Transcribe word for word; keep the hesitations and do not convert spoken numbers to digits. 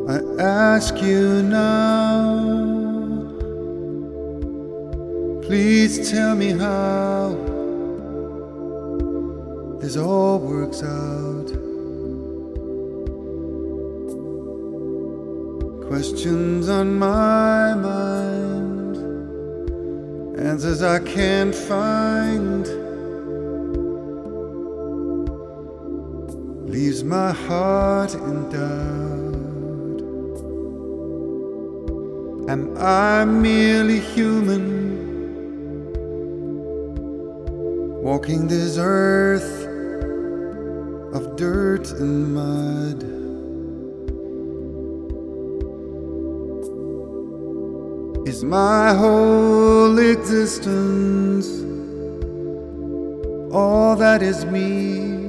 I ask you now, please tell me how this all works out. Questions on my mind, answers I can't find, leaves my heart in doubt. Am I merely human, walking this earth of dirt and mud? Is my whole existence all that is me?